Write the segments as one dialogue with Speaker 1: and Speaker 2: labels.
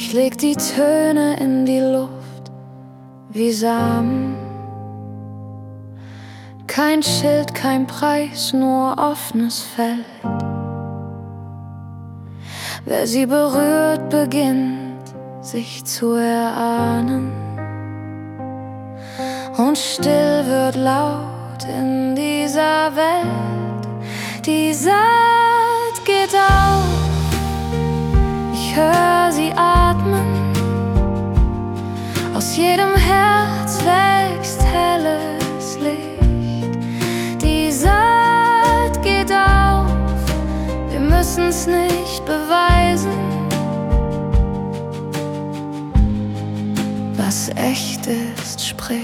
Speaker 1: Ich leg die Töne in die Luft wie Samen. Kein Schild, kein Preis, nur offenes Feld. Wer sie berührt, beginnt sich zu erahnen. Und still wird laut in dieser Welt. Die Saat geht auf, ich hör sie atmen. Aus jedem Herz wächst helles Licht. Die Saat geht auf, wir müssen's nicht beweisen. Was echt ist, spricht.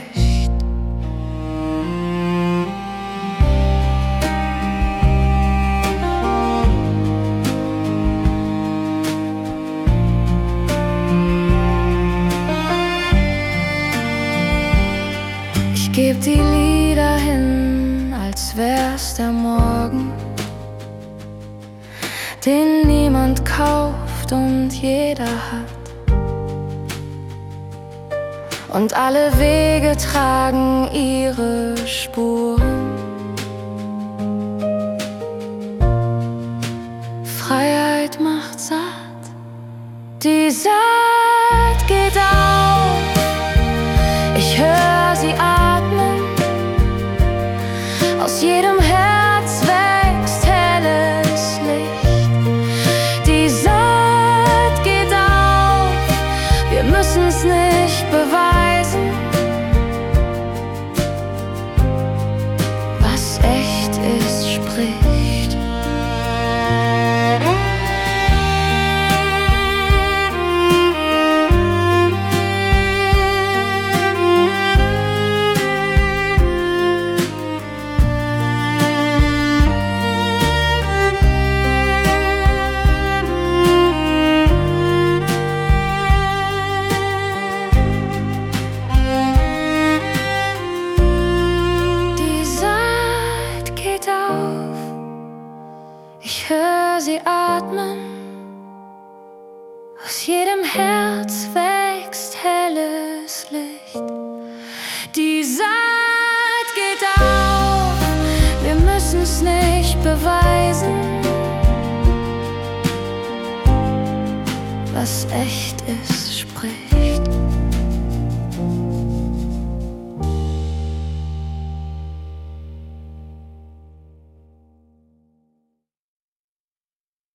Speaker 1: Ich geb die Lieder hin, als wär's der Morgen, den niemand kauft und jeder hat. Und alle Wege tragen ihre Spuren. Freiheit macht satt, die Saat geht auf. Ich hör sie atmen, aus jedem Herz wächst helles Licht. Die Saat geht auf, wir müssen's nicht beweisen. Was echt ist, spricht. Ich hör sie atmen, aus jedem Herz wächst helles Licht. Die Saat geht auf, wir müssen's nicht beweisen. Was echt ist,